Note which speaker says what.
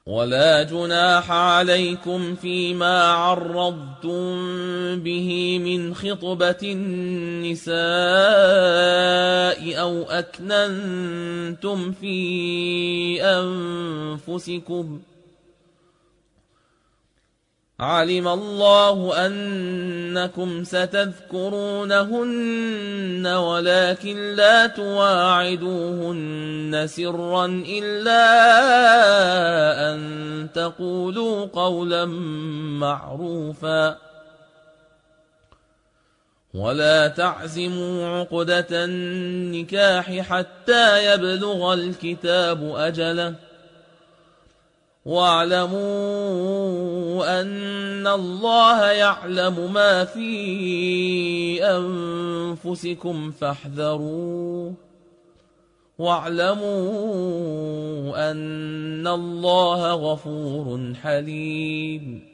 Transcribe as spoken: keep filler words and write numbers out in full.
Speaker 1: ولا جناح عليكم فيما عرضتم به من خطبة النساء أو أكننتم في أنفسكم. علم الله أنكم ستذكرونهن ولكن لا تواعدوهن سرا إلا أن تقولوا قولا معروفا. ولا تعزموا عقدة النكاح حتى يبلغ الكتاب أجله. واعلموا أن الله يعلم ما في أنفسكم فاحذروه. واعلموا أن الله غفور حليم.